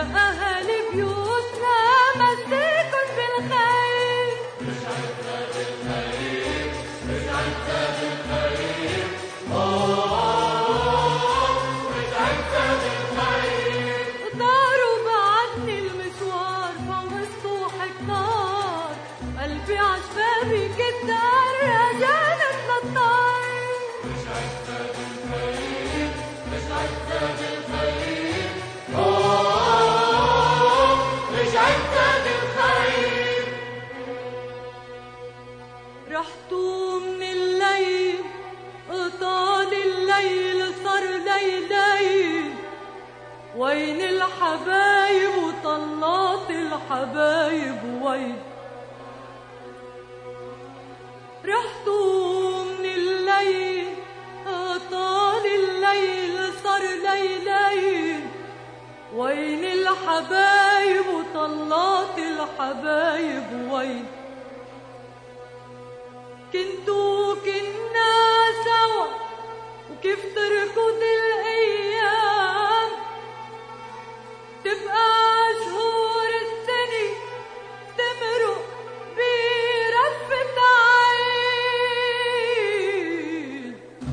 أهالي بيوتنا مسيكن بالخير. رجعتنا بالخير رجعتنا بالخير رجعتنا بالخير. طاروا بعدني المشوار فوق السطوح كتار، قلبي عشفابي كتار رجالتنا الطار. رجعتنا بالخير رجعتنا بالخير رجعتنا بالخير. رحتوا من الليل طال الليل صار ليلين، وين الحبايب وطلات الحبايب وين؟ رحتوا من الليل طال الليل صار ليلين، وين الحبايب وطلات الحبايب وين؟ كنتوا كنا سوا وكيف تركض الأيام، تبقى شهور السنة تمرق برفة عين.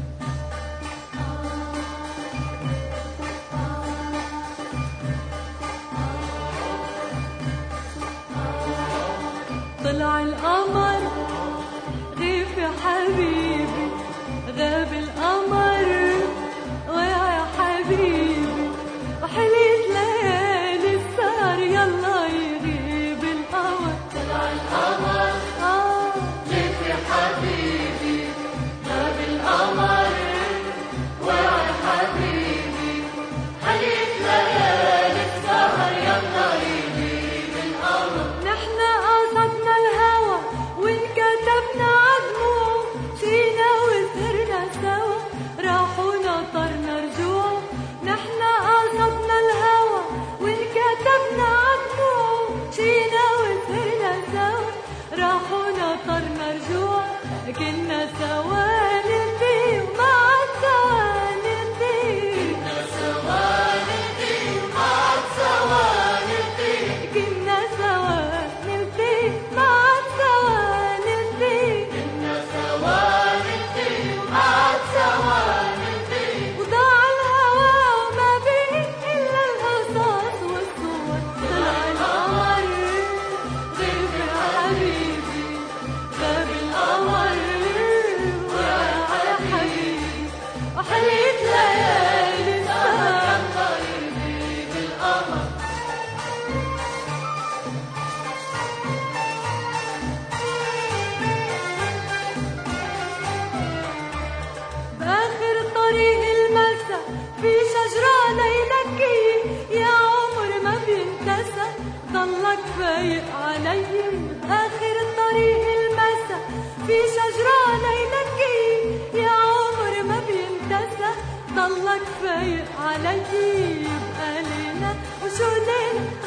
طلع القمر غيب يا حبيبي، غاب القمر ويا حبيبي، وحليت ليالي السهر يلا يغيب القمر. طلع القمر غيب يا حبيبي، غاب القمر ويا حبيبي، حليت ليالي السهر يلا يغيب القمر. نحن قصدنا الهوى وانكتبنا عدمه، شينا وسهرنا سوا راحوا نطرنا رجوع. نحن قصدنا الهوى وانكتبنا عدمه، شينا وسهرنا سوا راحوا نطرنا رجوع. كنا سوا نلتقي ومع سوا نلتقي، كنا سوا نلتقي مع سوا نلتقي، كنا سوا نلتقي مع سوا نلتقي. كنا سوا نلتقي مع سوا نلتقي. وضاع الهوى وما بقي إلا القصص والصور. طلع القمر غيب يا حبيبي، غاب القمر ويا حبيبي، وحليت ليالي السهر يلا يغيب القمر. بآخر طريق المسا في شجرة ليلكية، يا عمر ما بينتسى ضلك فايق علي. بآخر طريق المسا في شجرة ليلكية، يا عمر ما بينتسى ضلك فايق علي. يبقى ليلة وشو ليلة